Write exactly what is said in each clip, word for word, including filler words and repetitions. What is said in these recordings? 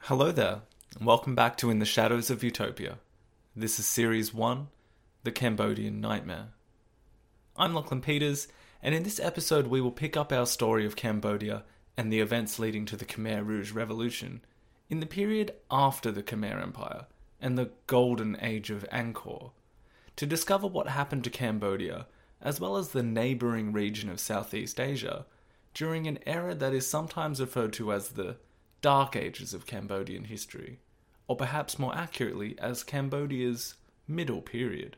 Hello there, and welcome back to In the Shadows of Utopia. This is Series one, The Cambodian Nightmare. I'm Lachlan Peters, and in this episode we will pick up our story of Cambodia and the events leading to the Khmer Rouge Revolution in the period after the Khmer Empire and the Golden Age of Angkor, to discover what happened to Cambodia, as well as the neighbouring region of Southeast Asia, during an era that is sometimes referred to as the Dark Ages of Cambodian history, or perhaps more accurately as Cambodia's middle period.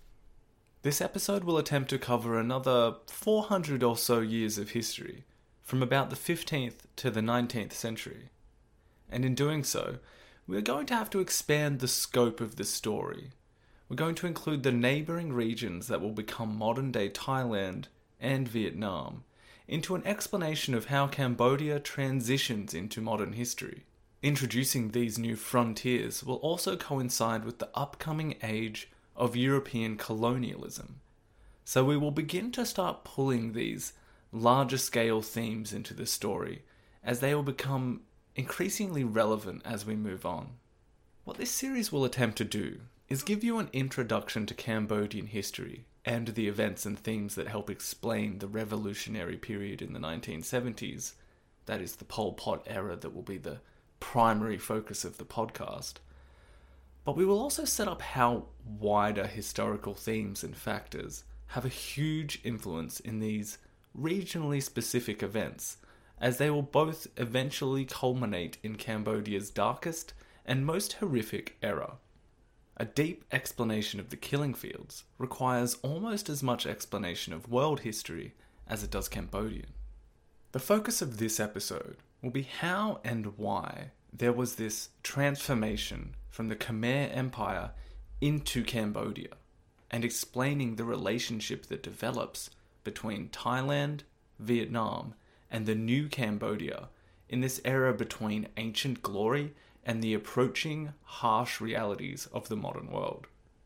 This episode will attempt to cover another four hundred or so years of history, from about the fifteenth to the nineteenth century. And in doing so, we're going to have to expand the scope of the story. We're going to include the neighbouring regions that will become modern-day Thailand and Vietnam, into an explanation of how Cambodia transitions into modern history. Introducing these new frontiers will also coincide with the upcoming age of European colonialism. So we will begin to start pulling these larger scale themes into the story, as they will become increasingly relevant as we move on. What this series will attempt to do is give you an introduction to Cambodian history and the events and themes that help explain the revolutionary period in the nineteen seventies, that is the Pol Pot era that will be the primary focus of the podcast. But we will also set up how wider historical themes and factors have a huge influence in these regionally specific events, as they will both eventually culminate in Cambodia's darkest and most horrific era. A deep explanation of the killing fields requires almost as much explanation of world history as it does Cambodian. The focus of this episode will be how and why there was this transformation from the Khmer Empire into Cambodia, and explaining the relationship that develops between Thailand, Vietnam, and the new Cambodia in this era between ancient glory and the approaching harsh realities of the modern world.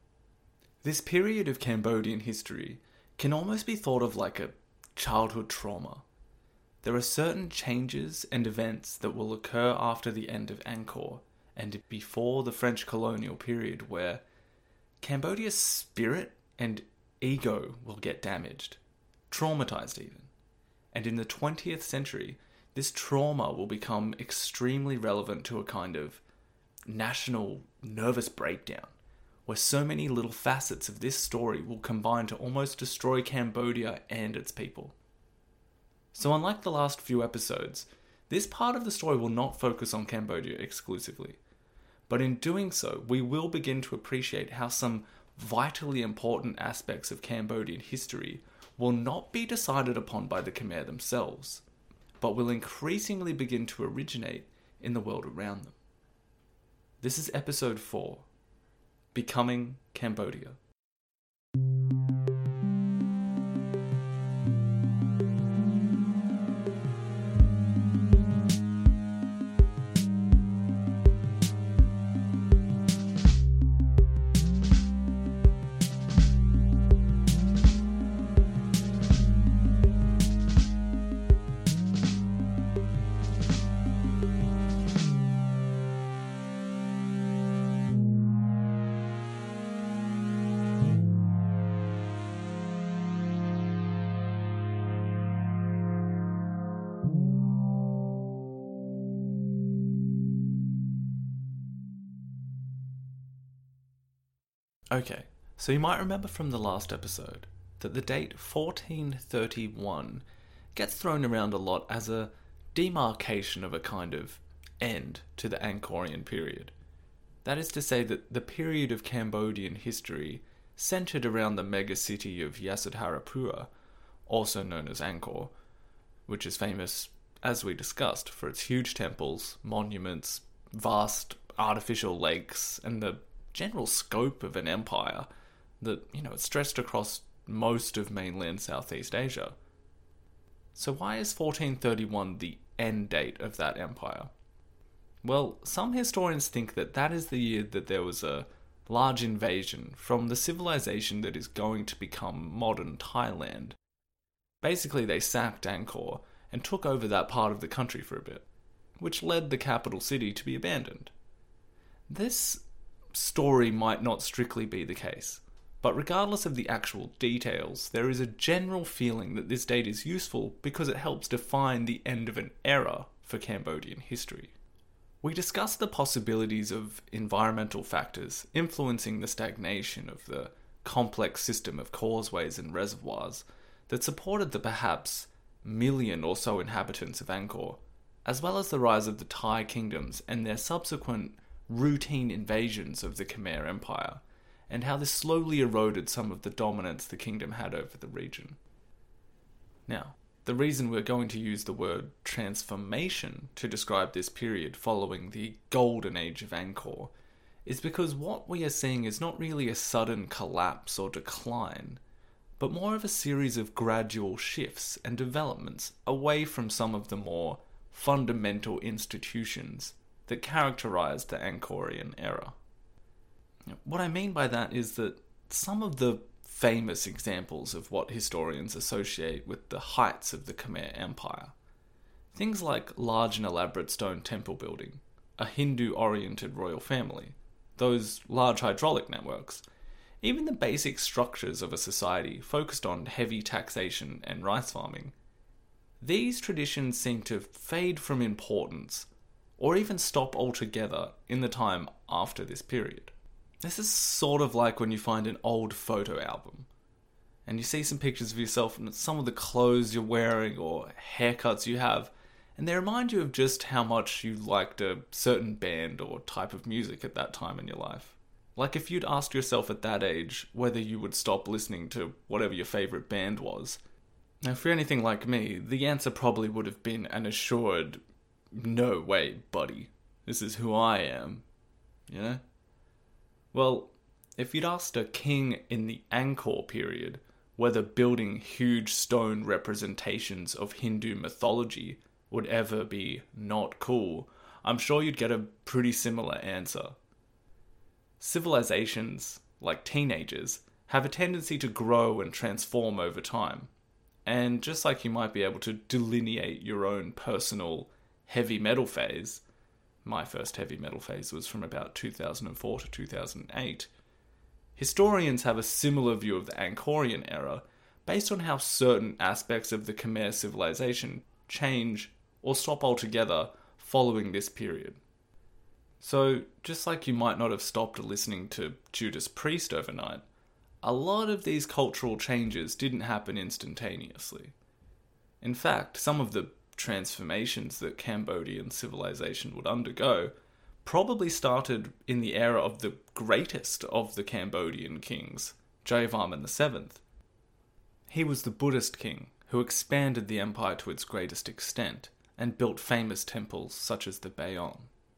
This period of Cambodian history can almost be thought of like a childhood trauma. There are certain changes and events that will occur after the end of Angkor and before the French colonial period where Cambodia's spirit and ego will get damaged, traumatized even. And in the twentieth century, this trauma will become extremely relevant to a kind of national nervous breakdown, where so many little facets of this story will combine to almost destroy Cambodia and its people. So unlike the last few episodes, this part of the story will not focus on Cambodia exclusively. But in doing so, we will begin to appreciate how some vitally important aspects of Cambodian history will not be decided upon by the Khmer themselves, but will increasingly begin to originate in the world around them. This is episode four, Becoming Cambodia. Okay, so you might remember from the last episode that the date fourteen thirty-one gets thrown around a lot as a demarcation of a kind of end to the Angkorian period. That is to say that the period of Cambodian history centered around the mega-city of Yasodharapura, also known as Angkor, which is famous, as we discussed, for its huge temples, monuments, vast artificial lakes, and the general scope of an empire that, you know, it stretched across most of mainland Southeast Asia. So why is fourteen thirty-one the end date of that empire? Well, some historians think that that is the year that there was a large invasion from the civilization that is going to become modern Thailand. Basically, they sacked Angkor and took over that part of the country for a bit. which led the capital city to be abandoned. This story might not strictly be the case, but regardless of the actual details, there is a general feeling that this date is useful because it helps define the end of an era for Cambodian history. We discussed the possibilities of environmental factors influencing the stagnation of the complex system of causeways and reservoirs that supported the perhaps million or so inhabitants of Angkor, as well as the rise of the Thai kingdoms and their subsequent routine invasions of the Khmer Empire, and how this slowly eroded some of the dominance the kingdom had over the region. Now, the reason we're going to use the word transformation to describe this period following the golden age of Angkor is because what we are seeing is not really a sudden collapse or decline, but more of a series of gradual shifts and developments away from some of the more fundamental institutions that characterized the Angkorian era. What I mean by that is that some of the famous examples of what historians associate with the heights of the Khmer Empire, things like large and elaborate stone temple building, a Hindu-oriented royal family, those large hydraulic networks, even the basic structures of a society focused on heavy taxation and rice farming, these traditions seem to fade from importance or even stop altogether in the time after this period. This is sort of like when you find an old photo album and you see some pictures of yourself and some of the clothes you're wearing or haircuts you have, and they remind you of just how much you liked a certain band or type of music at that time in your life. Like if you'd asked yourself at that age whether you would stop listening to whatever your favorite band was. Now, if you're anything like me, the answer probably would have been an assured, no way, buddy. This is who I am. You know? Well, if you'd asked a king in the Angkor period whether building huge stone representations of Hindu mythology would ever be not cool, I'm sure you'd get a pretty similar answer. Civilizations, like teenagers, have a tendency to grow and transform over time. And just like you might be able to delineate your own personal heavy metal phase, my first heavy metal phase was from about two thousand four to two thousand eight, historians have a similar view of the Angkorian era based on how certain aspects of the Khmer civilization change or stop altogether following this period. So, just like you might not have stopped listening to Judas Priest overnight, a lot of these cultural changes didn't happen instantaneously. In fact, some of the transformations that Cambodian civilization would undergo probably started in the era of the greatest of the Cambodian kings, Jayavarman the seventh. He was the Buddhist king who expanded the empire to its greatest extent and built famous temples such as the Bayon.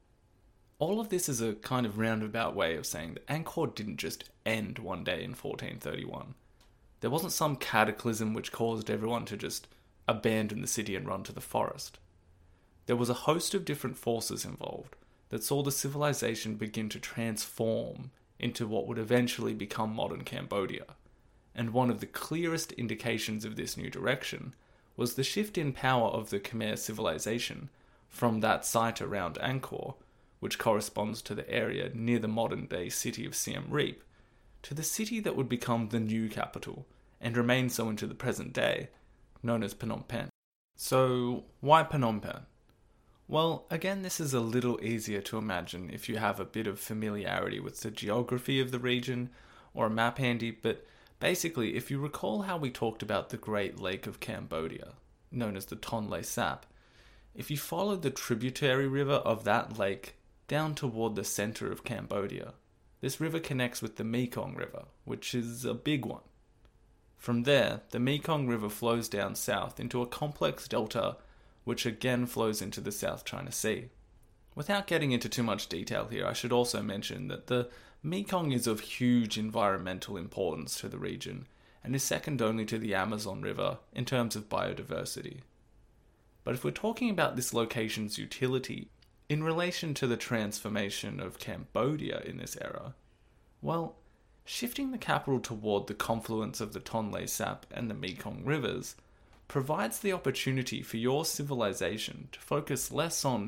All of this is a kind of roundabout way of saying that Angkor didn't just end one day in fourteen thirty-one. There wasn't some cataclysm which caused everyone to just abandon the city and run to the forest. There was a host of different forces involved that saw the civilization begin to transform into what would eventually become modern Cambodia. And one of the clearest indications of this new direction was the shift in power of the Khmer civilization from that site around Angkor, which corresponds to the area near the modern-day city of Siem Reap, to the city that would become the new capital, and remain so into the present day, known as Phnom Penh. So, why Phnom Penh? Well, again, this is a little easier to imagine if you have a bit of familiarity with the geography of the region, or a map handy, but basically, if you recall how we talked about the Great Lake of Cambodia, known as the Tonle Sap, if you followed the tributary river of that lake down toward the center of Cambodia, this river connects with the Mekong River, which is a big one. From there, the Mekong River flows down south into a complex delta, which again flows into the South China Sea. Without getting into too much detail here, I should also mention that the Mekong is of huge environmental importance to the region, and is second only to the Amazon River in terms of biodiversity. But if we're talking about this location's utility in relation to the transformation of Cambodia in this era, well, shifting the capital toward the confluence of the Tonle Sap and the Mekong rivers provides the opportunity for your civilization to focus less on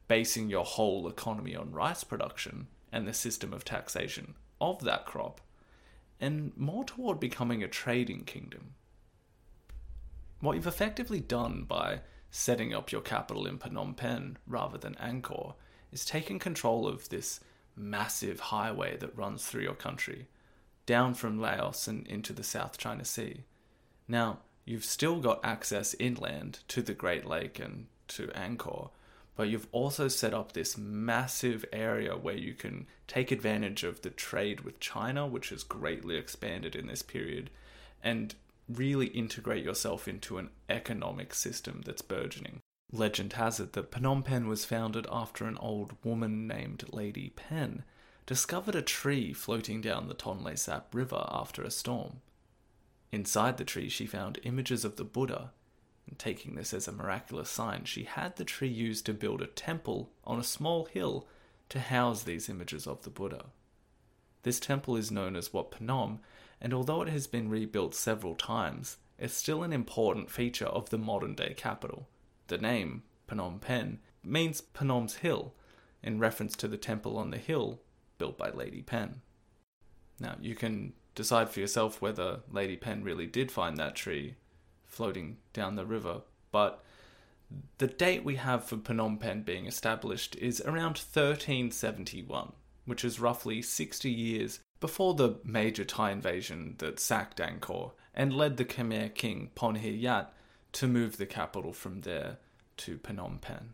basing your whole economy on rice production and the system of taxation of that crop, and more toward becoming a trading kingdom. What you've effectively done by setting up your capital in Phnom Penh rather than Angkor is taking control of this massive highway that runs through your country, down from Laos and into the South China Sea. Now, you've still got access inland to the Great Lake and to Angkor, but you've also set up this massive area where you can take advantage of the trade with China, which has greatly expanded in this period, and really integrate yourself into an economic system that's burgeoning. Legend has it that Phnom Penh was founded after an old woman named Lady Pen discovered a tree floating down the Tonle Sap River after a storm. Inside the tree she found images of the Buddha, and taking this as a miraculous sign, she had the tree used to build a temple on a small hill to house these images of the Buddha. This temple is known as Wat Phnom, and although it has been rebuilt several times, it's still an important feature of the modern-day capital. The name, Phnom Penh, means Pnom's hill, in reference to the temple on the hill built by Lady Pen. Now, you can decide for yourself whether Lady Pen really did find that tree floating down the river, but the date we have for Phnom Penh being established is around thirteen seventy-one, which is roughly sixty years before the major Thai invasion that sacked Angkor and led the Khmer king Phonrhiayat to move the capital from there to Phnom Penh.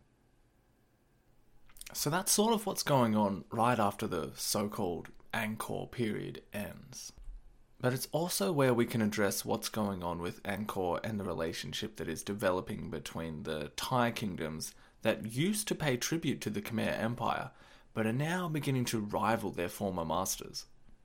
So that's sort of what's going on right after the so-called Angkor period ends. But it's also where we can address what's going on with Angkor and the relationship that is developing between the Thai kingdoms that used to pay tribute to the Khmer Empire, but are now beginning to rival their former masters.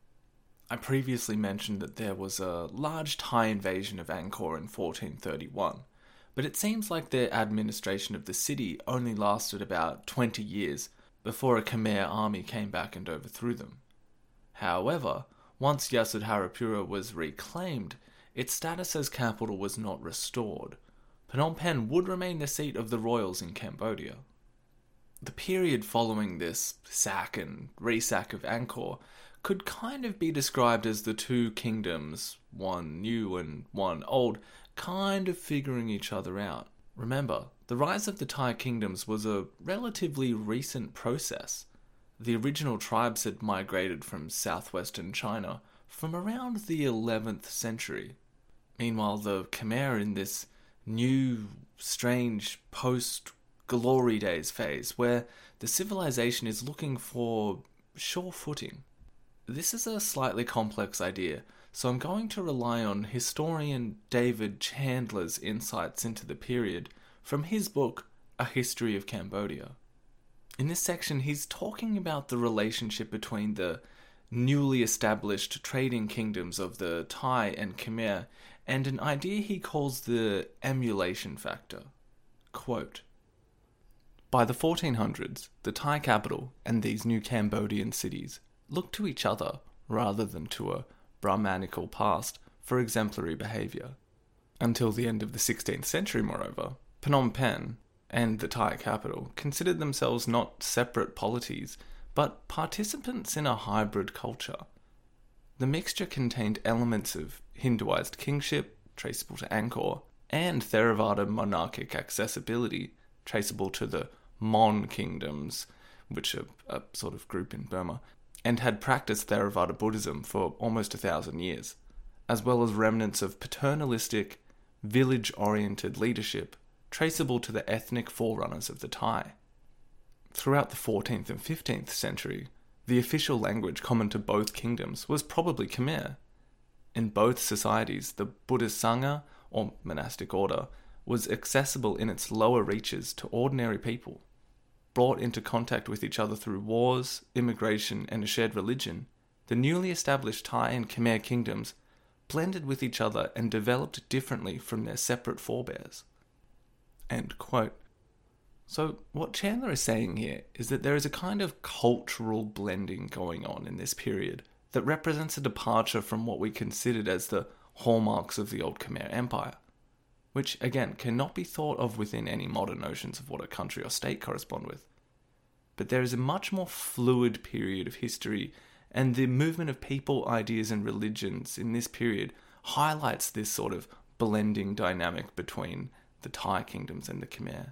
I previously mentioned that there was a large Thai invasion of Angkor in fourteen thirty-one, but it seems like their administration of the city only lasted about twenty years before a Khmer army came back and overthrew them. However, once Yasodharapura was reclaimed, its status as capital was not restored. Phnom Penh would remain the seat of the royals in Cambodia. The period following this sack and resack of Angkor could kind of be described as the two kingdoms, one new and one old, kind of figuring each other out. Remember, the rise of the Thai kingdoms was a relatively recent process. The original tribes had migrated from southwestern China from around the eleventh century. Meanwhile, the Khmer in this new, strange, post-glory days phase, where the civilization is looking for sure footing. This is a slightly complex idea, so I'm going to rely on historian David Chandler's insights into the period from his book, A History of Cambodia. In this section, he's talking about the relationship between the newly established trading kingdoms of the Thai and Khmer and an idea he calls the emulation factor. Quote, "By the fourteen hundreds, the Thai capital and these new Cambodian cities looked to each other rather than to a Brahmanical past for exemplary behaviour. Until the end of the sixteenth century, moreover, Phnom Penh and the Thai capital considered themselves not separate polities, but participants in a hybrid culture. The mixture contained elements of Hinduized kingship, traceable to Angkor, and Theravada monarchic accessibility, traceable to the Mon kingdoms, which are a sort of group in Burma, and had practiced Theravada Buddhism for almost a thousand years, as well as remnants of paternalistic, village-oriented leadership traceable to the ethnic forerunners of the Thai. Throughout the fourteenth and fifteenth century, the official language common to both kingdoms was probably Khmer. In both societies, the Buddhist Sangha, or monastic order, was accessible in its lower reaches to ordinary people. Brought into contact with each other through wars, immigration, and a shared religion, the newly established Thai and Khmer kingdoms blended with each other and developed differently from their separate forebears." End quote. So what Chandler is saying here is that there is a kind of cultural blending going on in this period that represents a departure from what we considered as the hallmarks of the old Khmer Empire, which again cannot be thought of within any modern notions of what a country or state correspond with. but there is a much more fluid period of history, and the movement of people, ideas, and religions in this period highlights this sort of blending dynamic between the Tai kingdoms and the Khmer.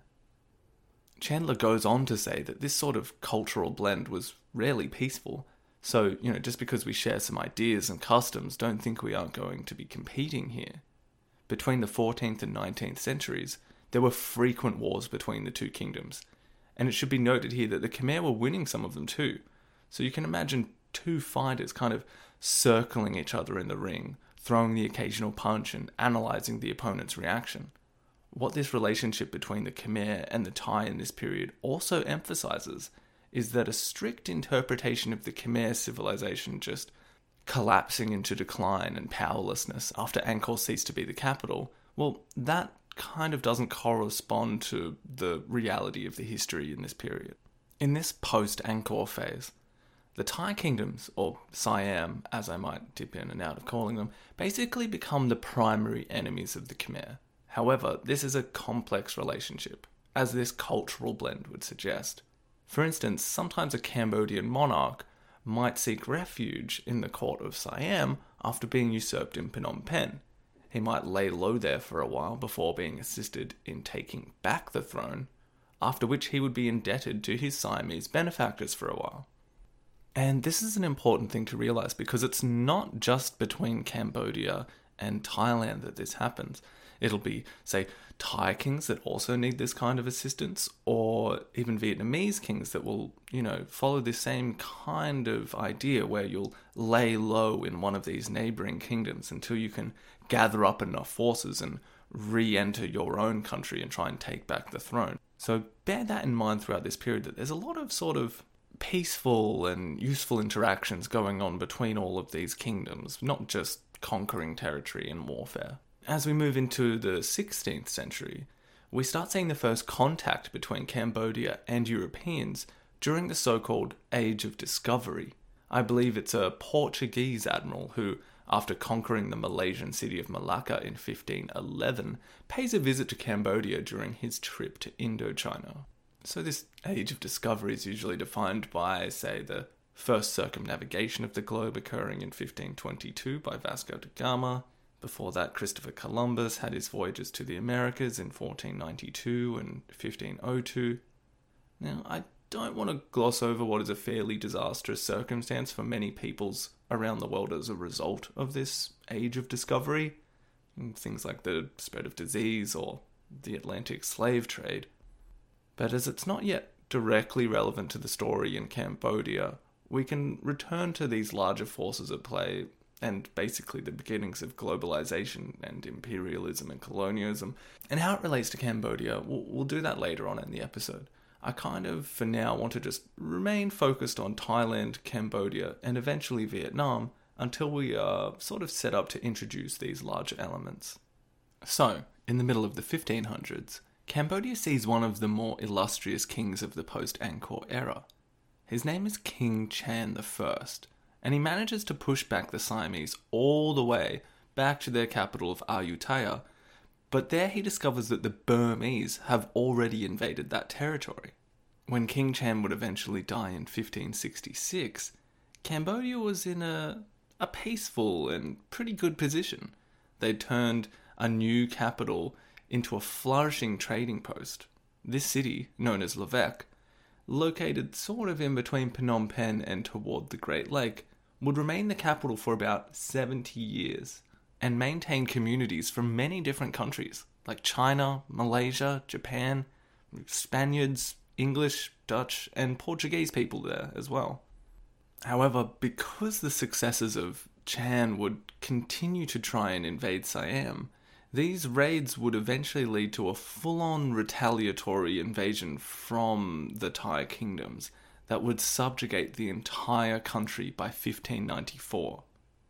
Chandler goes on to say that this sort of cultural blend was rarely peaceful. So, you know, just because we share some ideas and customs, don't think we aren't going to be competing here. Between the fourteenth and nineteenth centuries, there were frequent wars between the two kingdoms. And it should be noted here that the Khmer were winning some of them too. So you can imagine two fighters kind of circling each other in the ring, throwing the occasional punch and analysing the opponent's reaction. What this relationship between the Khmer and the Tai in this period also emphasises is that a strict interpretation of the Khmer civilization just collapsing into decline and powerlessness after Angkor ceased to be the capital, well, that kind of doesn't correspond to the reality of the history in this period. In this post-Angkor phase, the Tai kingdoms, or Siam as I might dip in and out of calling them, basically become the primary enemies of the Khmer. However, this is a complex relationship, as this cultural blend would suggest. For instance, sometimes a Cambodian monarch might seek refuge in the court of Siam after being usurped in Phnom Penh. He might lay low there for a while before being assisted in taking back the throne, after which he would be indebted to his Siamese benefactors for a while. And this is an important thing to realise because it's not just between Cambodia and Thailand that this happens. It'll be, say, Thai kings that also need this kind of assistance, or even Vietnamese kings that will, you know, follow the same kind of idea where you'll lay low in one of these neighbouring kingdoms until you can gather up enough forces and re-enter your own country and try and take back the throne. So bear that in mind throughout this period, that there's a lot of sort of peaceful and useful interactions going on between all of these kingdoms, not just conquering territory and warfare. As we move into the sixteenth century, we start seeing the first contact between Cambodia and Europeans during the so-called Age of Discovery. I believe it's a Portuguese admiral who, after conquering the Malaysian city of Malacca in fifteen eleven, pays a visit to Cambodia during his trip to Indochina. So this Age of Discovery is usually defined by, say, the first circumnavigation of the globe occurring in fifteen twenty-two by Vasco da Gama. Before that, Christopher Columbus had his voyages to the Americas in fourteen ninety-two and fifteen oh two. Now, I don't want to gloss over what is a fairly disastrous circumstance for many peoples around the world as a result of this Age of Discovery. Things like the spread of disease or the Atlantic slave trade. But as it's not yet directly relevant to the story in Cambodia, we can return to these larger forces at play and basically the beginnings of globalization and imperialism and colonialism, and how it relates to Cambodia. We'll, we'll do that later on in the episode. I kind of, for now, want to just remain focused on Thailand, Cambodia, and eventually Vietnam until we are sort of set up to introduce these larger elements. So, in the middle of the fifteen hundreds, Cambodia sees one of the more illustrious kings of the post-Angkor era. His name is King Chan the First, and he manages to push back the Siamese all the way back to their capital of Ayutthaya, but there he discovers that the Burmese have already invaded that territory. When King Chan would eventually die in fifteen sixty-six, Cambodia was in a, a peaceful and pretty good position. They'd turned a new capital into a flourishing trading post. This city, known as Levesque, located sort of in between Phnom Penh and toward the Great Lake, would remain the capital for about seventy years and maintain communities from many different countries like China, Malaysia, Japan, Spaniards, English, Dutch, and Portuguese people there as well. However, because the successors of Chan would continue to try and invade Siam, these raids would eventually lead to a full-on retaliatory invasion from the Thai kingdoms that would subjugate the entire country by fifteen ninety-four.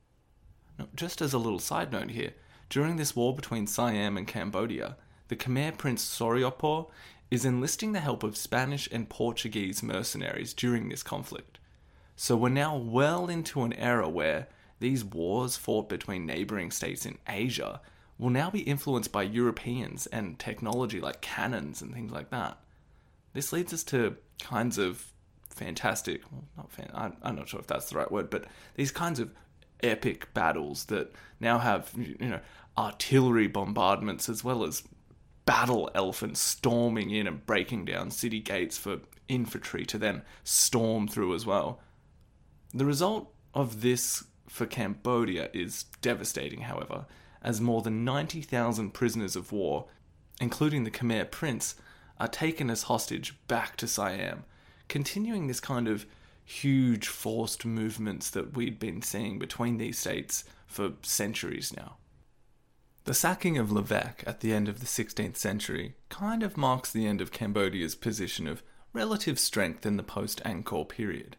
Now, just as a little side note here, during this war between Siam and Cambodia, the Khmer Prince Soryopo is enlisting the help of Spanish and Portuguese mercenaries during this conflict. So we're now well into an era where these wars fought between neighbouring states in Asia will now be influenced by Europeans and technology like cannons and things like that. This leads us to kinds of fantastic, well, not fan, I'm, I'm not sure if that's the right word, but these kinds of epic battles that now have, you know, artillery bombardments as well as battle elephants storming in and breaking down city gates for infantry to then storm through as well. The result of this for Cambodia is devastating, however, as more than ninety thousand prisoners of war, including the Khmer prince, are taken as hostage back to Siam, continuing this kind of huge forced movements that we'd been seeing between these states for centuries now. The sacking of Lübeck at the end of the sixteenth century kind of marks the end of Cambodia's position of relative strength in the post-Angkor period.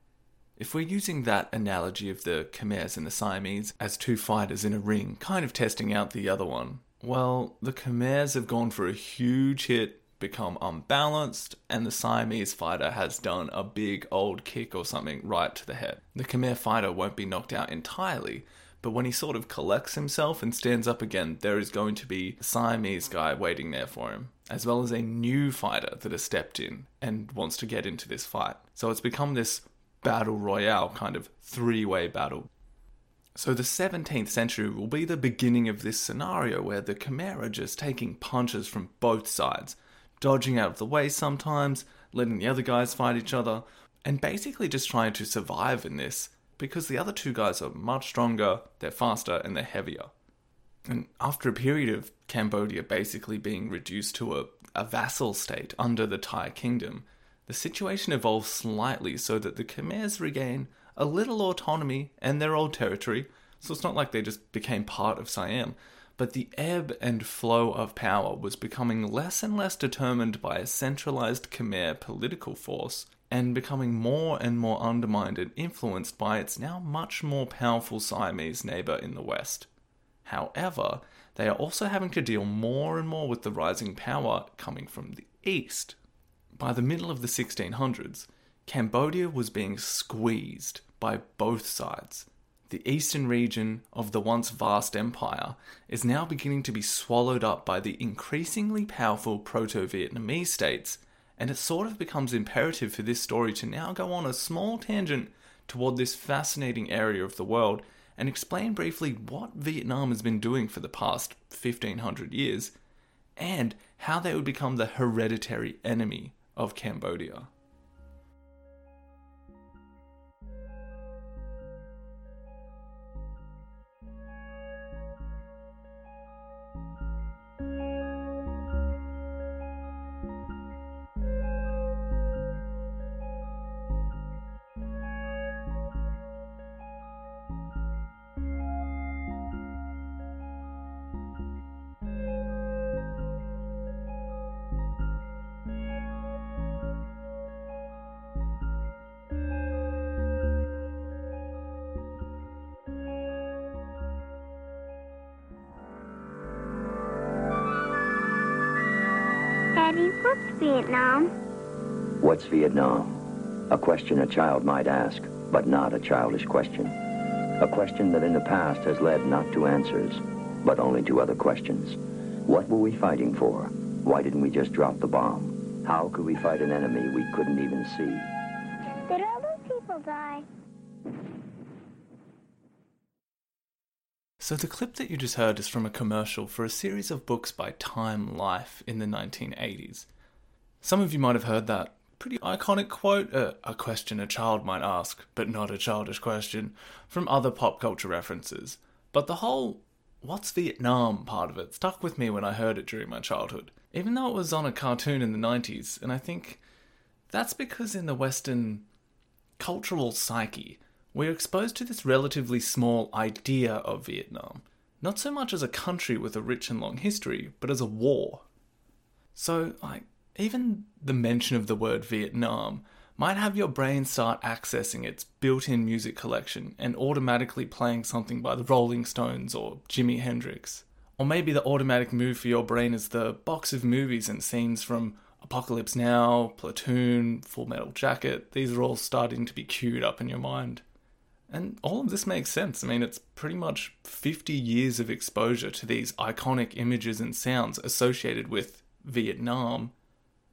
If we're using that analogy of the Khmers and the Siamese as two fighters in a ring, kind of testing out the other one, well, the Khmers have gone for a huge hit, become unbalanced, and the Siamese fighter has done a big old kick or something right to the head. The Khmer fighter won't be knocked out entirely, but when he sort of collects himself and stands up again, there is going to be a Siamese guy waiting there for him, as well as a new fighter that has stepped in and wants to get into this fight. So it's become this battle royale kind of three-way battle. So the seventeenth century will be the beginning of this scenario where the Khmer are just taking punches from both sides, dodging out of the way sometimes, letting the other guys fight each other, and basically just trying to survive in this, because the other two guys are much stronger, they're faster, and they're heavier. And after a period of Cambodia basically being reduced to a, a vassal state under the Thai kingdom, the situation evolves slightly so that the Khmers regain a little autonomy and their old territory, so it's not like they just became part of Siam, but the ebb and flow of power was becoming less and less determined by a centralized Khmer political force, and becoming more and more undermined and influenced by its now much more powerful Siamese neighbour in the west. However, they are also having to deal more and more with the rising power coming from the east. By the middle of the sixteen hundreds, Cambodia was being squeezed by both sides. The eastern region of the once vast empire is now beginning to be swallowed up by the increasingly powerful Proto-Vietnamese states, and it sort of becomes imperative for this story to now go on a small tangent toward this fascinating area of the world and explain briefly what Vietnam has been doing for the past fifteen hundred years, and how they would become the hereditary enemy of Cambodia. Daddy, what's Vietnam? What's Vietnam? A question a child might ask, but not a childish question. A question that in the past has led not to answers, but only to other questions. What were we fighting for? Why didn't we just drop the bomb? How could we fight an enemy we couldn't even see? Did all those people die? So the clip that you just heard is from a commercial for a series of books by Time Life in the nineteen eighties. Some of you might have heard that pretty iconic quote, uh, a question a child might ask, but not a childish question, from other pop culture references. But the whole "what's Vietnam" part of it stuck with me when I heard it during my childhood, even though it was on a cartoon in the nineties, and I think that's because in the Western cultural psyche, we're exposed to this relatively small idea of Vietnam, not so much as a country with a rich and long history, but as a war. So, like, even the mention of the word Vietnam might have your brain start accessing its built-in music collection and automatically playing something by the Rolling Stones or Jimi Hendrix. Or maybe the automatic move for your brain is the box of movies and scenes from Apocalypse Now, Platoon, Full Metal Jacket. These are all starting to be queued up in your mind. And all of this makes sense. I mean, it's pretty much fifty years of exposure to these iconic images and sounds associated with Vietnam.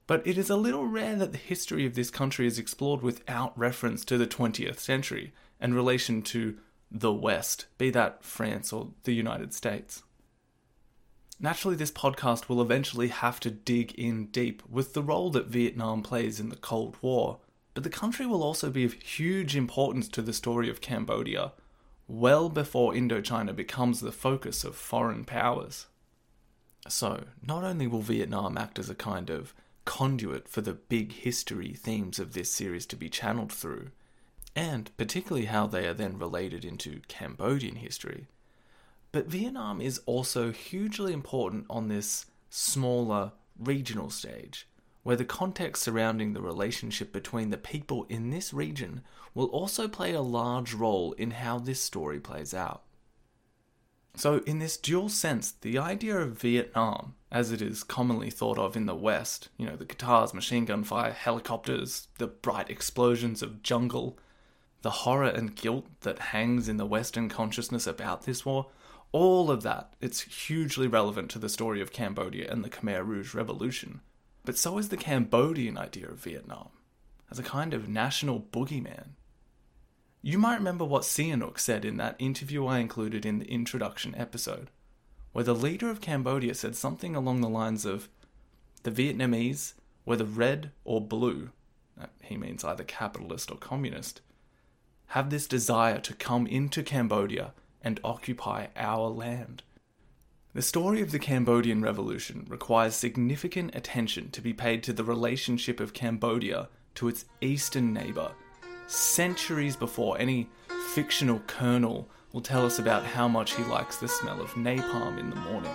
But it is a little rare that the history of this country is explored without reference to the twentieth century and relation to the West, be that France or the United States. Naturally, this podcast will eventually have to dig in deep with the role that Vietnam plays in the Cold War, but the country will also be of huge importance to the story of Cambodia, well before Indochina becomes the focus of foreign powers. So, not only will Vietnam act as a kind of conduit for the big history themes of this series to be channeled through, and particularly how they are then related into Cambodian history, but Vietnam is also hugely important on this smaller regional stage, where the context surrounding the relationship between the people in this region will also play a large role in how this story plays out. So in this dual sense, the idea of Vietnam, as it is commonly thought of in the West, you know, the guitars, machine gun fire, helicopters, the bright explosions of jungle, the horror and guilt that hangs in the Western consciousness about this war, all of that, it's hugely relevant to the story of Cambodia and the Khmer Rouge Revolution. But so is the Cambodian idea of Vietnam, as a kind of national boogeyman. You might remember what Sihanouk said in that interview I included in the introduction episode, where the leader of Cambodia said something along the lines of, the Vietnamese, whether red or blue, he means either capitalist or communist, have this desire to come into Cambodia and occupy our land. The story of the Cambodian Revolution requires significant attention to be paid to the relationship of Cambodia to its eastern neighbour, centuries before any fictional colonel will tell us about how much he likes the smell of napalm in the morning.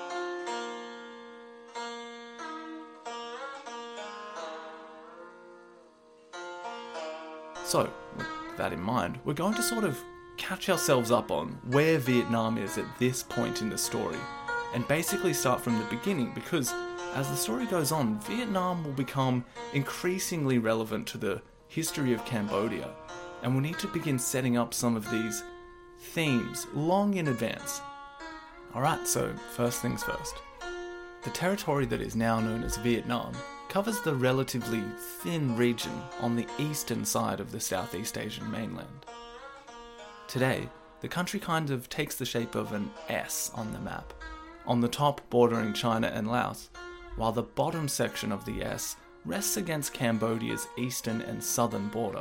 So, with that in mind, we're going to sort of catch ourselves up on where Vietnam is at this point in the story, and basically start from the beginning, because as the story goes on, Vietnam will become increasingly relevant to the history of Cambodia, and we'll need to begin setting up some of these themes long in advance. Alright, so first things first. The territory that is now known as Vietnam covers the relatively thin region on the eastern side of the Southeast Asian mainland. Today, the country kind of takes the shape of an S on the map, on the top bordering China and Laos, while the bottom section of the S rests against Cambodia's eastern and southern border.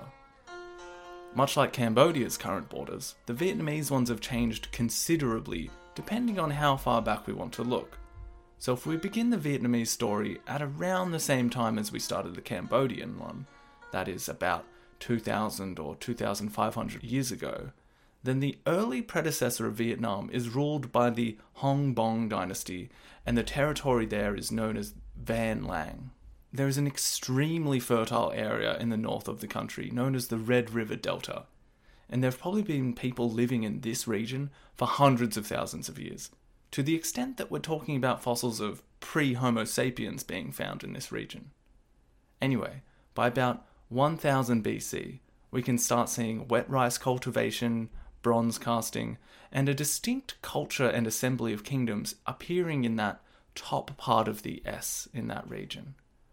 Much like Cambodia's current borders, the Vietnamese ones have changed considerably depending on how far back we want to look. So if we begin the Vietnamese story at around the same time as we started the Cambodian one, that is about two thousand or two thousand five hundred years ago, then the early predecessor of Vietnam is ruled by the Hong Bong dynasty, and the territory there is known as Van Lang. There is an extremely fertile area in the north of the country known as the Red River Delta, and there have probably been people living in this region for hundreds of thousands of years, to the extent that we're talking about fossils of pre-Homo sapiens being found in this region. Anyway, by about one thousand B C, we can start seeing wet rice cultivation, bronze casting, and a distinct culture and assembly of kingdoms appearing in that top part of the S in that region.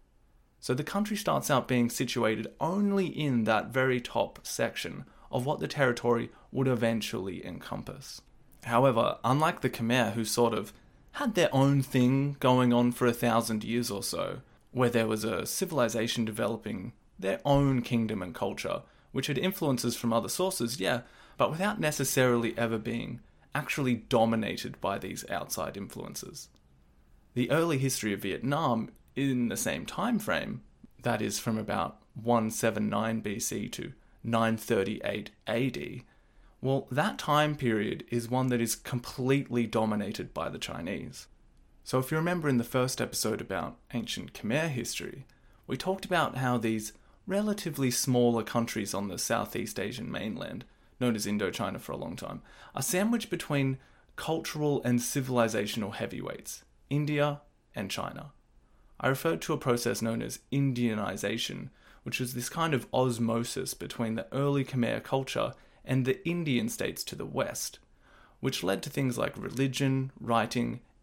So the country starts out being situated only in that very top section of what the territory would eventually encompass. However, unlike the Khmer, who sort of had their own thing going on for a thousand years or so, where there was a civilization developing their own kingdom and culture, which had influences from other sources, yeah, but without necessarily ever being actually dominated by these outside influences. The early history of Vietnam in the same time frame, that is from about one seventy-nine B C to nine thirty-eight A D, well, that time period is one that is completely dominated by the Chinese. So if you remember in the first episode about ancient Khmer history, we talked about how these relatively smaller countries on the Southeast Asian mainland, known as Indochina for a long time, are sandwiched between cultural and civilizational heavyweights, India and China. I referred to a process known as Indianization, which was this kind of osmosis between the early Khmer culture and the Indian states to the west, which led to things like religion, writing,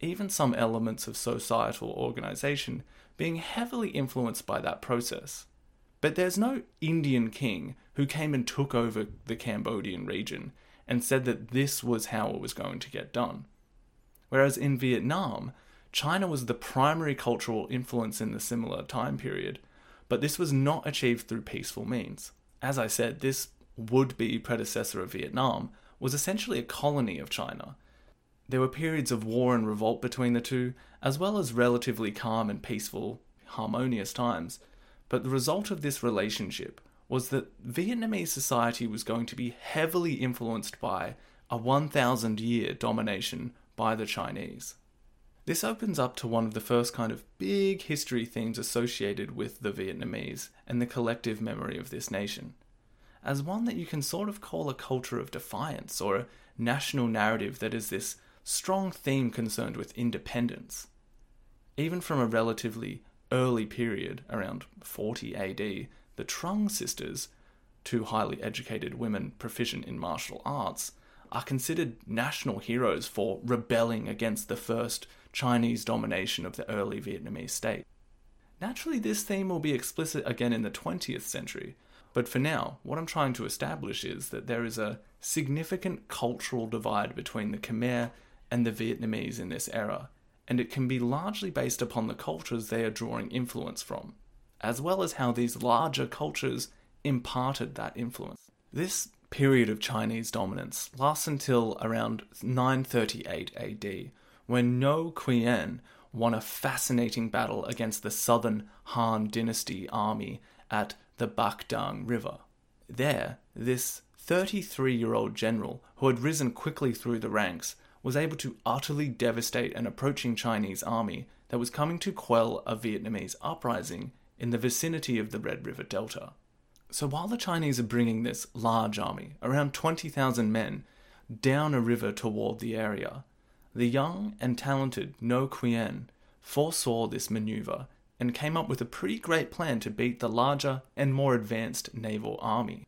even some elements of societal organization being heavily influenced by that process. But there's no Indian king who came and took over the Cambodian region and said that this was how it was going to get done. Whereas in Vietnam, China was the primary cultural influence in the similar time period, but this was not achieved through peaceful means. As I said, this would-be predecessor of Vietnam was essentially a colony of China. There were periods of war and revolt between the two, as well as relatively calm and peaceful, harmonious times, but the result of this relationship was that Vietnamese society was going to be heavily influenced by a one thousand year domination by the Chinese. This opens up to one of the first kind of big history themes associated with the Vietnamese and the collective memory of this nation, as one that you can sort of call a culture of defiance or a national narrative that is this strong theme concerned with independence. Even from a relatively early period, around forty A D, the Trung sisters, two highly educated women proficient in martial arts, are considered national heroes for rebelling against the first Chinese domination of the early Vietnamese state. Naturally, this theme will be explicit again in the twentieth century, but for now, what I'm trying to establish is that there is a significant cultural divide between the Khmer and the Vietnamese in this era, and it can be largely based upon the cultures they are drawing influence from, as well as how these larger cultures imparted that influence. This period of Chinese dominance lasts until around nine thirty-eight A D, when Ngo Quyen won a fascinating battle against the southern Han Dynasty army at the Bac Dang River. There, this thirty-three-year-old general, who had risen quickly through the ranks, was able to utterly devastate an approaching Chinese army that was coming to quell a Vietnamese uprising in the vicinity of the Red River Delta. So while the Chinese are bringing this large army, around twenty thousand men, down a river toward the area, the young and talented Ngo Quyen foresaw this maneuver and came up with a pretty great plan to beat the larger and more advanced naval army.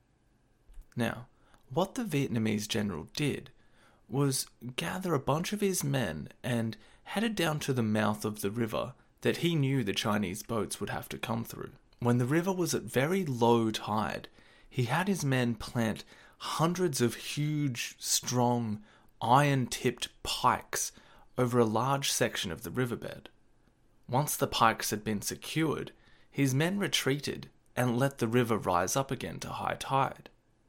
Now, what the Vietnamese general did was gather a bunch of his men and headed down to the mouth of the river that he knew the Chinese boats would have to come through. When the river was at very low tide, he had his men plant hundreds of huge, strong, iron-tipped pikes over a large section of the riverbed. Once the pikes had been secured, his men retreated and let the river rise up again to high tide.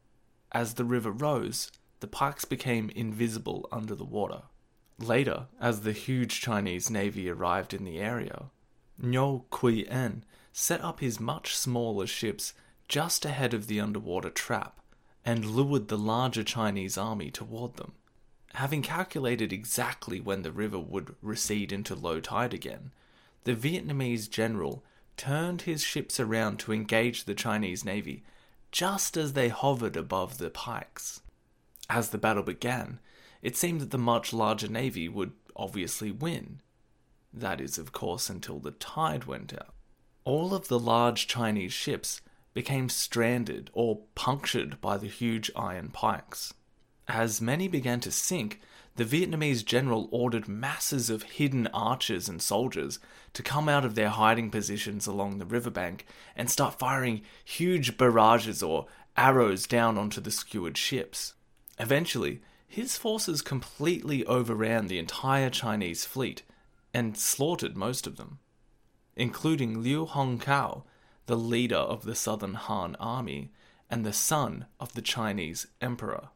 As the river rose, the pikes became invisible under the water. Later, as the huge Chinese navy arrived in the area, Ngo Quyen set up his much smaller ships just ahead of the underwater trap and lured the larger Chinese army toward them. Having calculated exactly when the river would recede into low tide again, the Vietnamese general turned his ships around to engage the Chinese navy just as they hovered above the pikes. As the battle began, it seemed that the much larger navy would obviously win. That is, of course, until the tide went out. All of the large Chinese ships became stranded or punctured by the huge iron pikes. As many began to sink, the Vietnamese general ordered masses of hidden archers and soldiers to come out of their hiding positions along the riverbank and start firing huge barrages or arrows down onto the skewered ships. Eventually, his forces completely overran the entire Chinese fleet and slaughtered most of them, including Liu Hongkao, the leader of the southern Han army and the son of the Chinese emperor.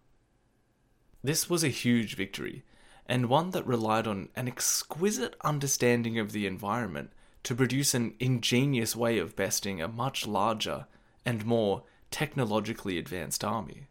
This was a huge victory, and one that relied on an exquisite understanding of the environment to produce an ingenious way of besting a much larger and more technologically advanced army.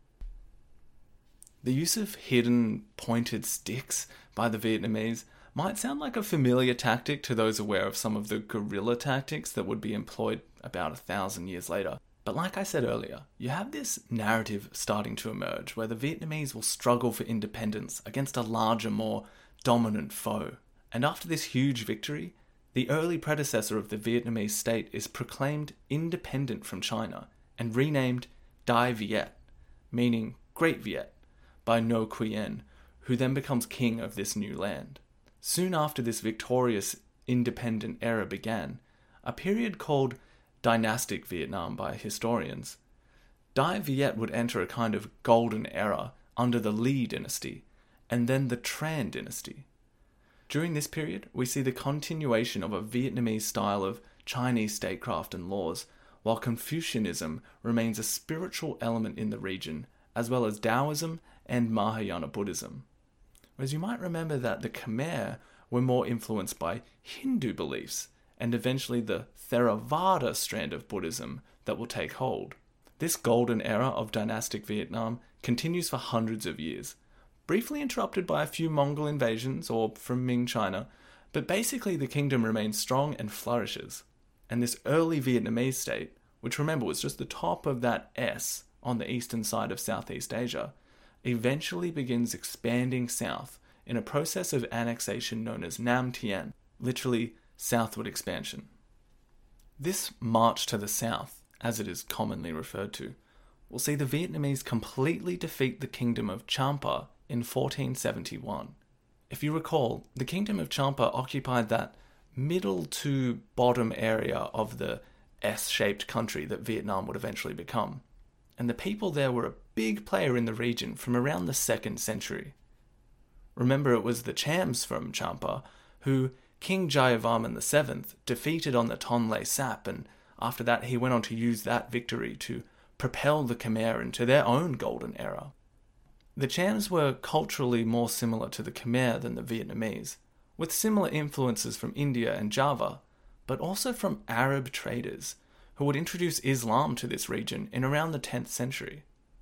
The use of hidden, pointed sticks by the Vietnamese might sound like a familiar tactic to those aware of some of the guerrilla tactics that would be employed about a thousand years later. But like I said earlier, you have this narrative starting to emerge where the Vietnamese will struggle for independence against a larger, more dominant foe. And after this huge victory, the early predecessor of the Vietnamese state is proclaimed independent from China and renamed Dai Viet, meaning Great Viet, by Ngo Quyen, who then becomes king of this new land. Soon after this victorious independent era began, a period called Dynastic Vietnam by historians. Dai Viet would enter a kind of golden era under the Lý dynasty, and then the Tran dynasty. During this period, we see the continuation of a Vietnamese style of Chinese statecraft and laws, while Confucianism remains a spiritual element in the region, as well as Taoism and Mahayana Buddhism. Whereas you might remember that the Khmer were more influenced by Hindu beliefs, and eventually the Theravada strand of Buddhism that will take hold. This golden era of dynastic Vietnam continues for hundreds of years, briefly interrupted by a few Mongol invasions or from Ming China, but basically the kingdom remains strong and flourishes. And this early Vietnamese state, which remember was just the top of that S on the eastern side of Southeast Asia, eventually begins expanding south in a process of annexation known as Nam Tien, literally southward expansion. This march to the south, as it is commonly referred to, will see the Vietnamese completely defeat the kingdom of Champa in fourteen seventy-one. If you recall, the kingdom of Champa occupied that middle to bottom area of the S-shaped country that Vietnam would eventually become, and the people there were a big player in the region from around the second century. Remember, it was the Chams from Champa who King Jayavarman the seventh defeated on the Tonle Sap, and after that he went on to use that victory to propel the Khmer into their own golden era. The Chams were culturally more similar to the Khmer than the Vietnamese, with similar influences from India and Java, but also from Arab traders who would introduce Islam to this region in around the tenth century.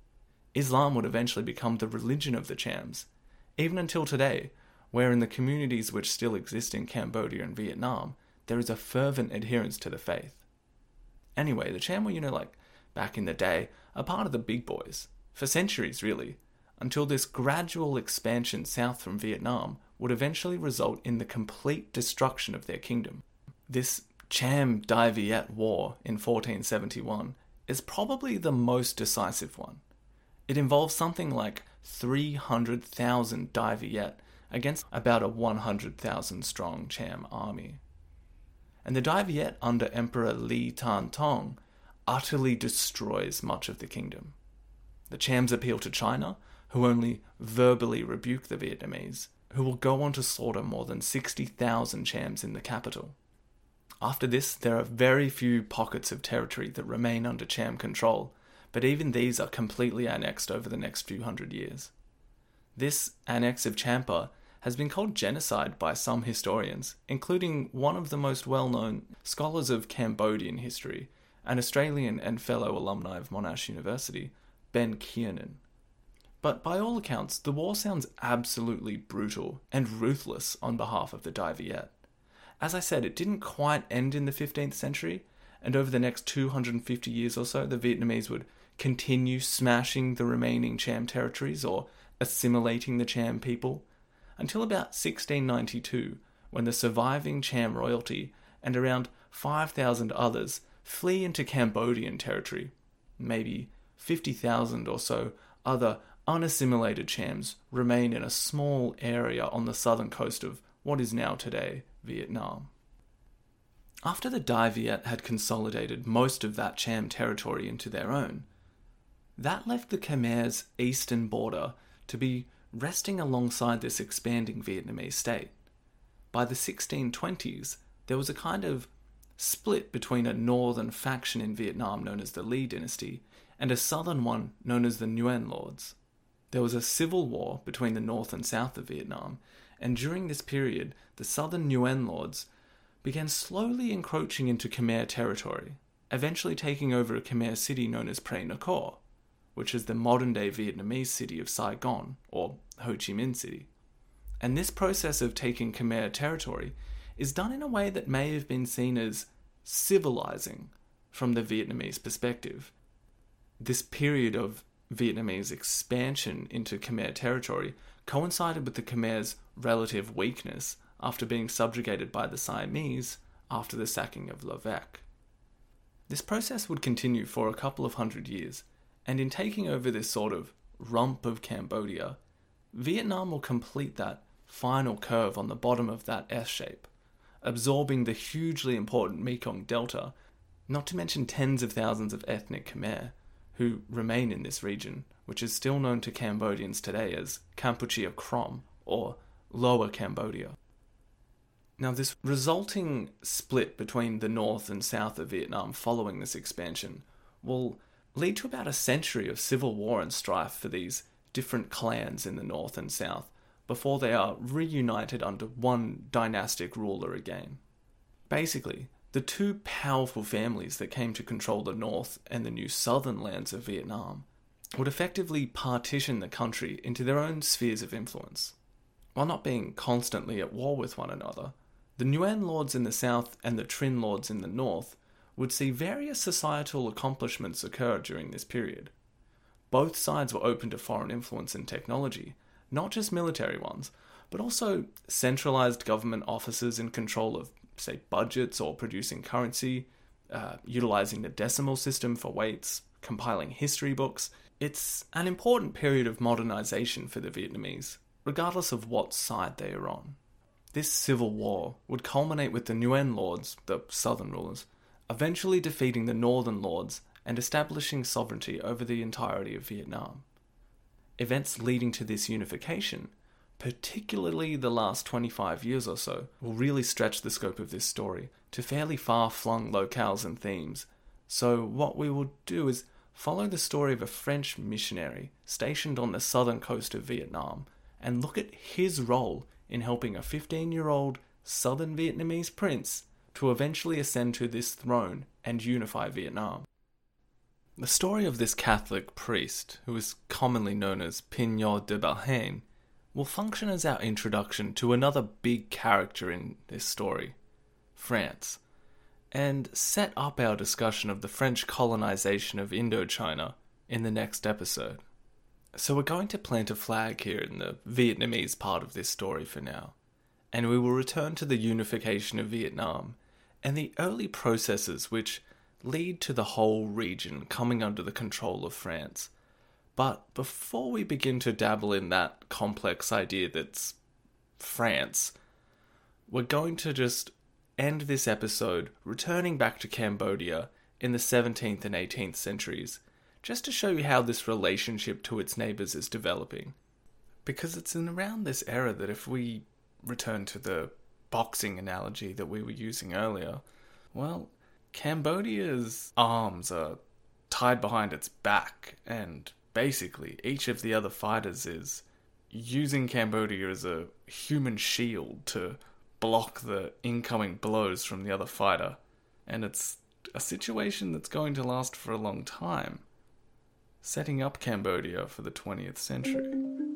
Islam would eventually become the religion of the Chams, even until today, where in the communities which still exist in Cambodia and Vietnam, there is a fervent adherence to the faith. Anyway, the Cham were, you know, like back in the day, a part of the big boys, for centuries really, until this gradual expansion south from Vietnam would eventually result in the complete destruction of their kingdom. This Cham Dai Viet War in fourteen seventy-one is probably the most decisive one. It involves something like three hundred thousand Dai Viet against about a one hundred thousand strong Cham army. And the Dai Viet under Emperor Lý Thanh Tong utterly destroys much of the kingdom. The Chams appeal to China, who only verbally rebuke the Vietnamese, who will go on to slaughter more than sixty thousand Chams in the capital. After this, there are very few pockets of territory that remain under Cham control, but even these are completely annexed over the next few hundred years. This annex of Champa has been called genocide by some historians, including one of the most well-known scholars of Cambodian history, an Australian and fellow alumni of Monash University, Ben Kiernan. But by all accounts, the war sounds absolutely brutal and ruthless on behalf of the Dai Viet. As I said, it didn't quite end in the fifteenth century, and over the next two hundred fifty years or so, the Vietnamese would continue smashing the remaining Cham territories or assimilating the Cham people, until about sixteen ninety-two, when the surviving Cham royalty and around five thousand others flee into Cambodian territory. Maybe fifty thousand or so other unassimilated Chams remain in a small area on the southern coast of what is now today Vietnam. After the Dai Viet had consolidated most of that Cham territory into their own, that left the Khmer's eastern border to be resting alongside this expanding Vietnamese state. By the sixteen twenties, there was a kind of split between a northern faction in Vietnam known as the Lý dynasty and a southern one known as the Nguyen Lords. There was a civil war between the north and south of Vietnam, and during this period, the southern Nguyen Lords began slowly encroaching into Khmer territory, eventually taking over a Khmer city known as Pre Nacor, which is the modern-day Vietnamese city of Saigon, or Ho Chi Minh City. And this process of taking Khmer territory is done in a way that may have been seen as civilizing from the Vietnamese perspective. This period of Vietnamese expansion into Khmer territory coincided with the Khmer's relative weakness after being subjugated by the Siamese after the sacking of La Vec. This process would continue for a couple of hundred years, and in taking over this sort of rump of Cambodia, Vietnam will complete that final curve on the bottom of that S shape, absorbing the hugely important Mekong Delta, not to mention tens of thousands of ethnic Khmer who remain in this region, which is still known to Cambodians today as Kampuchea Krom, or Lower Cambodia. Now, this resulting split between the north and south of Vietnam following this expansion will lead to about a century of civil war and strife for these different clans in the north and south before they are reunited under one dynastic ruler again. Basically, the two powerful families that came to control the north and the new southern lands of Vietnam would effectively partition the country into their own spheres of influence. While not being constantly at war with one another, the Nguyen lords in the south and the Trinh lords in the north would see various societal accomplishments occur during this period. Both sides were open to foreign influence and technology, not just military ones, but also centralized government offices in control of, say, budgets or producing currency, uh, utilizing the decimal system for weights, compiling history books. It's an important period of modernization for the Vietnamese, regardless of what side they are on. This civil war would culminate with the Nguyen lords, the southern rulers, eventually defeating the northern lords and establishing sovereignty over the entirety of Vietnam. Events leading to this unification, particularly the last twenty-five years or so, will really stretch the scope of this story to fairly far-flung locales and themes. So what we will do is follow the story of a French missionary stationed on the southern coast of Vietnam and look at his role in helping a fifteen-year-old southern Vietnamese prince to eventually ascend to this throne and unify Vietnam. The story of this Catholic priest, who is commonly known as Pignot de Balhain, will function as our introduction to another big character in this story, France, and set up our discussion of the French colonization of Indochina in the next episode. So we're going to plant a flag here in the Vietnamese part of this story for now, and we will return to the unification of Vietnam and the early processes which lead to the whole region coming under the control of France. But before we begin to dabble in that complex idea that's France, we're going to just end this episode returning back to Cambodia in the seventeenth and eighteenth centuries, just to show you how this relationship to its neighbours is developing. Because it's in around this era that, if we return to the boxing analogy that we were using earlier, well, Cambodia's arms are tied behind its back, and basically each of the other fighters is using Cambodia as a human shield to block the incoming blows from the other fighter. And it's a situation that's going to last for a long time, setting up Cambodia for the twentieth century.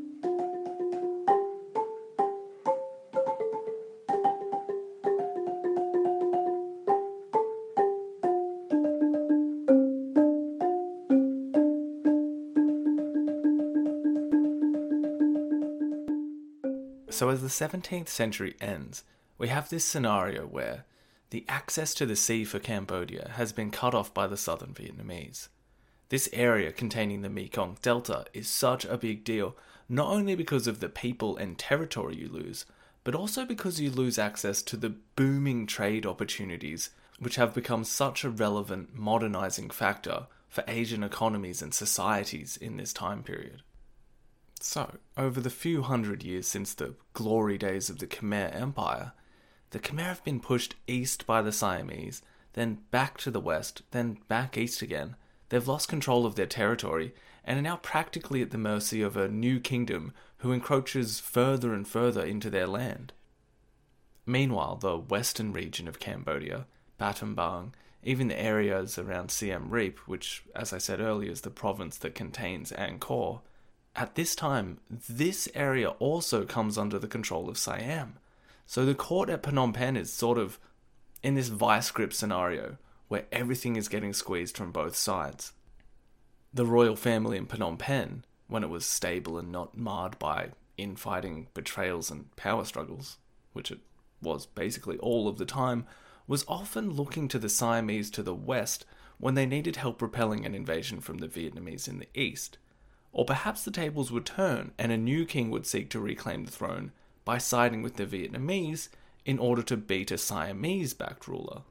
So as the seventeenth century ends, we have this scenario where the access to the sea for Cambodia has been cut off by the southern Vietnamese. This area containing the Mekong Delta is such a big deal, not only because of the people and territory you lose, but also because you lose access to the booming trade opportunities which have become such a relevant modernizing factor for Asian economies and societies in this time period. So, over the few hundred years since the glory days of the Khmer Empire, the Khmer have been pushed east by the Siamese, then back to the west, then back east again. They've lost control of their territory and are now practically at the mercy of a new kingdom who encroaches further and further into their land. Meanwhile, the western region of Cambodia, Battambang, even the areas around Siem Reap, which, as I said earlier, is the province that contains Angkor, at this time, this area also comes under the control of Siam. So the court at Phnom Penh is sort of in this vice grip scenario where everything is getting squeezed from both sides. The royal family in Phnom Penh, when it was stable and not marred by infighting, betrayals and power struggles, which it was basically all of the time, was often looking to the Siamese to the west when they needed help repelling an invasion from the Vietnamese in the east. Or perhaps the tables would turn and a new king would seek to reclaim the throne by siding with the Vietnamese in order to beat a Siamese-backed ruler.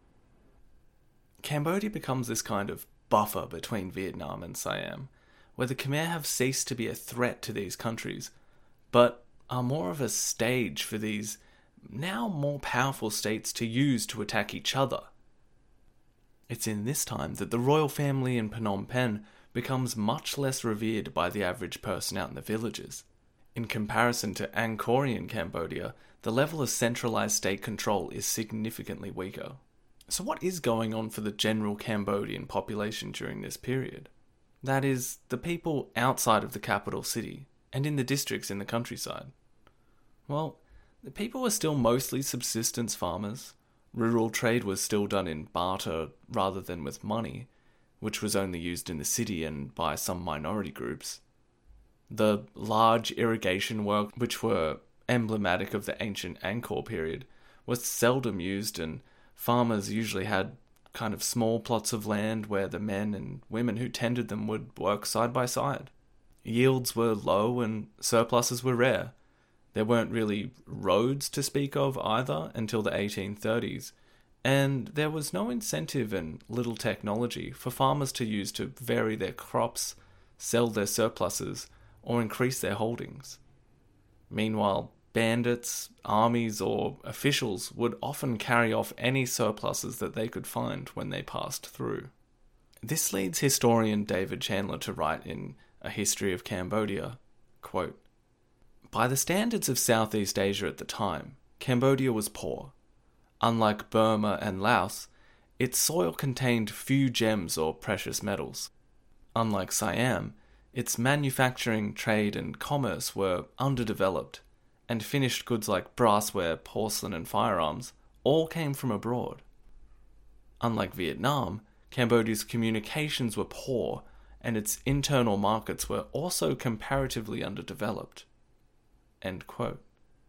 Cambodia becomes this kind of buffer between Vietnam and Siam, where the Khmer have ceased to be a threat to these countries, but are more of a stage for these now more powerful states to use to attack each other. It's in this time that the royal family in Phnom Penh becomes much less revered by the average person out in the villages. In comparison to Angkorian Cambodia, the level of centralized state control is significantly weaker. So what is going on for the general Cambodian population during this period? That is, the people outside of the capital city and in the districts in the countryside. Well, the people were still mostly subsistence farmers. Rural trade was still done in barter rather than with money, which was only used in the city and by some minority groups. The large irrigation work, which were emblematic of the ancient Angkor period, was seldom used, and farmers usually had kind of small plots of land where the men and women who tended them would work side by side. Yields were low and surpluses were rare. There weren't really roads to speak of either until the eighteen thirties, and there was no incentive and little technology for farmers to use to vary their crops, sell their surpluses, or increase their holdings. Meanwhile, bandits, armies, or officials would often carry off any surpluses that they could find when they passed through. This leads historian David Chandler to write in A History of Cambodia, quote, "By the standards of Southeast Asia at the time, Cambodia was poor. Unlike Burma and Laos, its soil contained few gems or precious metals. Unlike Siam, its manufacturing, trade, and commerce were underdeveloped, and finished goods like brassware, porcelain, and firearms all came from abroad. Unlike Vietnam, Cambodia's communications were poor, and its internal markets were also comparatively underdeveloped." End quote.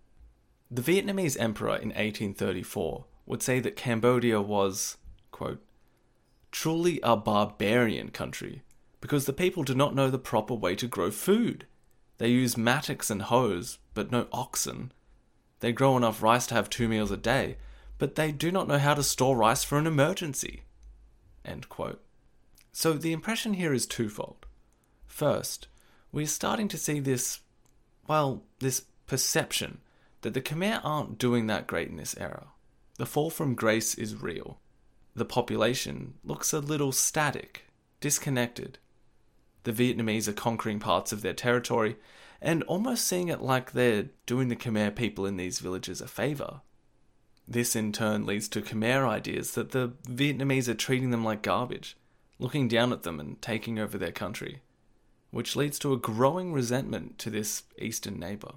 The Vietnamese emperor in eighteen thirty-four would say that Cambodia was, quote, "truly a barbarian country, because the people do not know the proper way to grow food. They use mattocks and hoes, but no oxen. They grow enough rice to have two meals a day, but they do not know how to store rice for an emergency." End quote. So the impression here is twofold. First, we're starting to see this, well, this perception that the Khmer aren't doing that great in this era. The fall from grace is real. The population looks a little static, disconnected. The Vietnamese are conquering parts of their territory and almost seeing it like they're doing the Khmer people in these villages a favour. This in turn leads to Khmer ideas that the Vietnamese are treating them like garbage, looking down at them and taking over their country, which leads to a growing resentment to this eastern neighbour.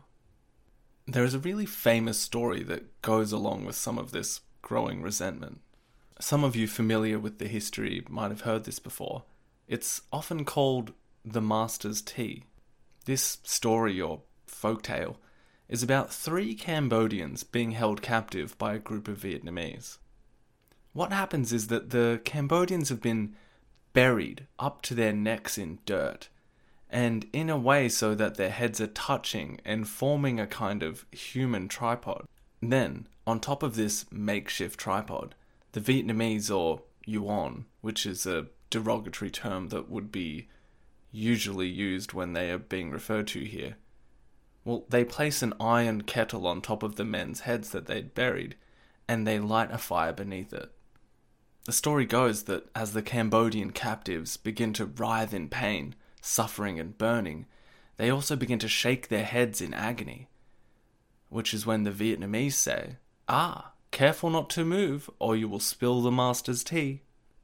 There is a really famous story that goes along with some of this growing resentment. Some of you familiar with the history might have heard this before. It's often called the Master's Tea. This story, or folktale, is about three Cambodians being held captive by a group of Vietnamese. What happens is that the Cambodians have been buried up to their necks in dirt, and in a way so that their heads are touching and forming a kind of human tripod. Then, on top of this makeshift tripod, the Vietnamese, or Yuan, which is a derogatory term that would be usually used when they are being referred to here, well, they place an iron kettle on top of the men's heads that they'd buried, and they light a fire beneath it. The story goes that as the Cambodian captives begin to writhe in pain, suffering and burning, they also begin to shake their heads in agony, which is when the Vietnamese say, "Ah, careful not to move, or you will spill the master's tea."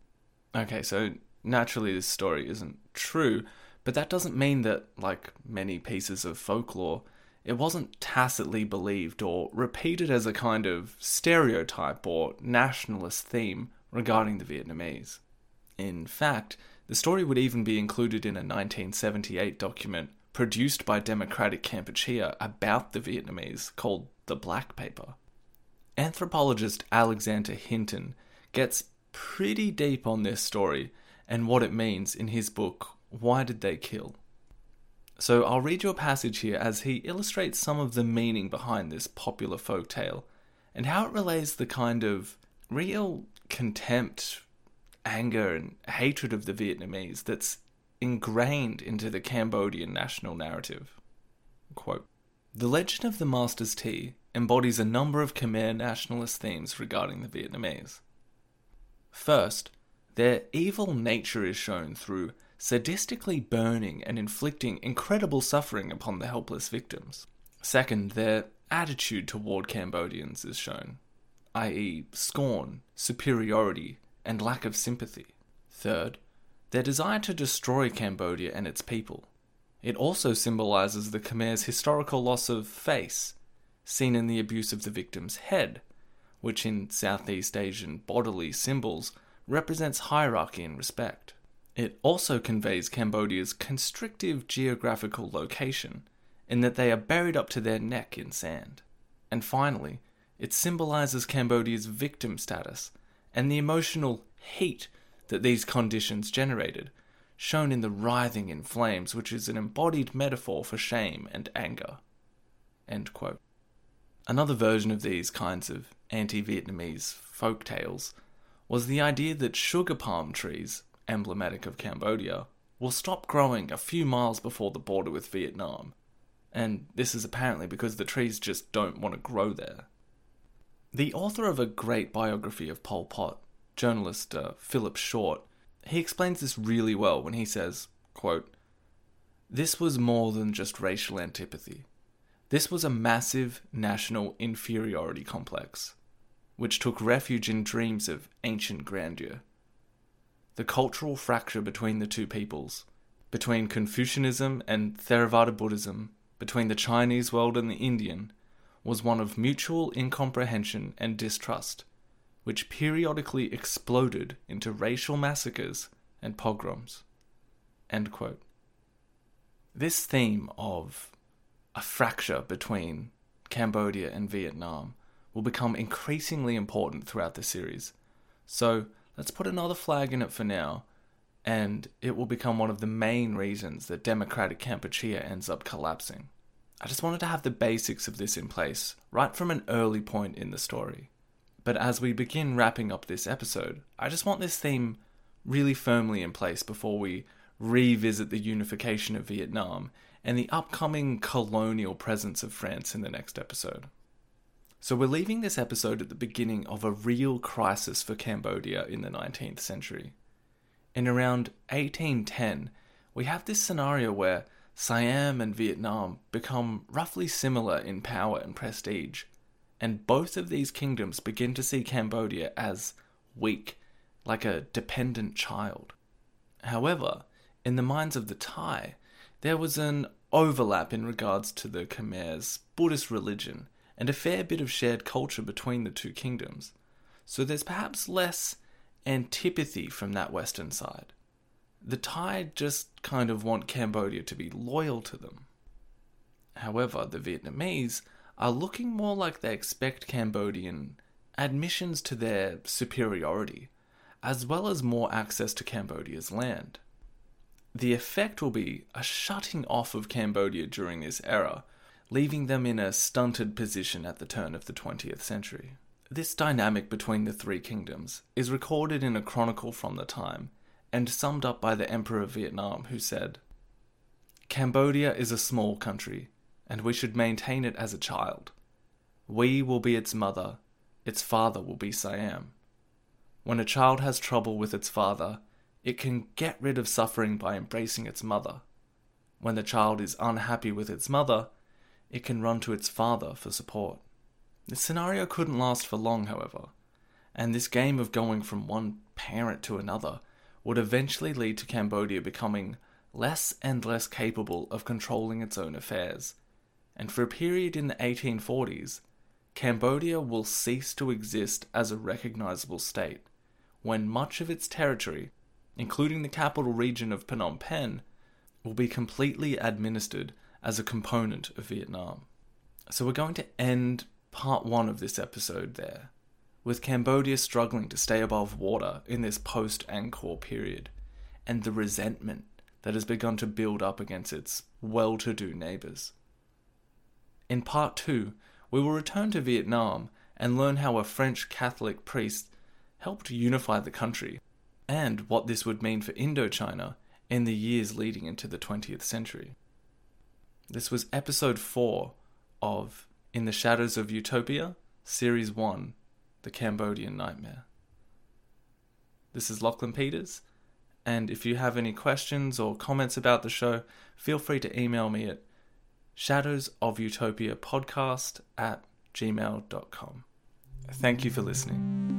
Okay, so naturally this story isn't true, but that doesn't mean that, like many pieces of folklore, it wasn't tacitly believed or repeated as a kind of stereotype or nationalist theme regarding the Vietnamese. In fact, the story would even be included in a nineteen seventy-eight document produced by Democratic Kampuchea about the Vietnamese called The Black Paper. Anthropologist Alexander Hinton gets pretty deep on this story and what it means in his book, Why Did They Kill? So I'll read you a passage here as he illustrates some of the meaning behind this popular folktale and how it relays the kind of real contempt, anger and hatred of the Vietnamese that's ingrained into the Cambodian national narrative. Quote, "The legend of the Master's Tea embodies a number of Khmer nationalist themes regarding the Vietnamese. First, their evil nature is shown through sadistically burning and inflicting incredible suffering upon the helpless victims. Second, their attitude toward Cambodians is shown, that is scorn, superiority, and lack of sympathy. Third, their desire to destroy Cambodia and its people. It also symbolizes the Khmer's historical loss of face, seen in the abuse of the victim's head, which in Southeast Asian bodily symbols represents hierarchy and respect. It also conveys Cambodia's constrictive geographical location, in that they are buried up to their neck in sand. And finally, it symbolizes Cambodia's victim status and the emotional heat that these conditions generated, shown in the writhing in flames, which is an embodied metaphor for shame and anger." End quote. Another version of these kinds of anti-Vietnamese folk tales was the idea that sugar palm trees, emblematic of Cambodia, will stop growing a few miles before the border with Vietnam, and this is apparently because the trees just don't want to grow there. The author of a great biography of Pol Pot, journalist uh, Philip Short, he explains this really well when he says, quote, "This was more than just racial antipathy. This was a massive national inferiority complex, which took refuge in dreams of ancient grandeur. The cultural fracture between the two peoples, between Confucianism and Theravada Buddhism, between the Chinese world and the Indian, was one of mutual incomprehension and distrust, which periodically exploded into racial massacres and pogroms." End quote. This theme of a fracture between Cambodia and Vietnam will become increasingly important throughout the series. So let's put another flag in it for now, and it will become one of the main reasons that democratic Kampuchea ends up collapsing. I just wanted to have the basics of this in place right from an early point in the story. But as we begin wrapping up this episode, I just want this theme really firmly in place before we revisit the unification of Vietnam and the upcoming colonial presence of France in the next episode. So we're leaving this episode at the beginning of a real crisis for Cambodia in the nineteenth century. In around eighteen ten, we have this scenario where Siam and Vietnam become roughly similar in power and prestige, and both of these kingdoms begin to see Cambodia as weak, like a dependent child. However, in the minds of the Thai, there was an overlap in regards to the Khmer's Buddhist religion and a fair bit of shared culture between the two kingdoms, so there's perhaps less antipathy from that western side. The Thai just kind of want Cambodia to be loyal to them. However, the Vietnamese are looking more like they expect Cambodian admissions to their superiority, as well as more access to Cambodia's land. The effect will be a shutting off of Cambodia during this era, leaving them in a stunted position at the turn of the twentieth century. This dynamic between the three kingdoms is recorded in a chronicle from the time, and summed up by the Emperor of Vietnam, who said, "Cambodia is a small country, and we should maintain it as a child. We will be its mother, its father will be Siam. When a child has trouble with its father, it can get rid of suffering by embracing its mother. When the child is unhappy with its mother, it can run to its father for support." This scenario couldn't last for long, however, and this game of going from one parent to another would eventually lead to Cambodia becoming less and less capable of controlling its own affairs, and for a period in the eighteen forties, Cambodia will cease to exist as a recognizable state, when much of its territory, including the capital region of Phnom Penh, will be completely administered as a component of Vietnam. So we're going to end part one of this episode there, with Cambodia struggling to stay above water in this post-Angkor period, and the resentment that has begun to build up against its well-to-do neighbours. In part two, we will return to Vietnam and learn how a French Catholic priest helped unify the country, and what this would mean for Indochina in the years leading into the twentieth century. This was episode four of In the Shadows of Utopia, Series one, The Cambodian Nightmare. This is Lachlan Peters, and if you have any questions or comments about the show, feel free to email me at shadowsofutopiapodcast at gmail dot com. Thank you for listening.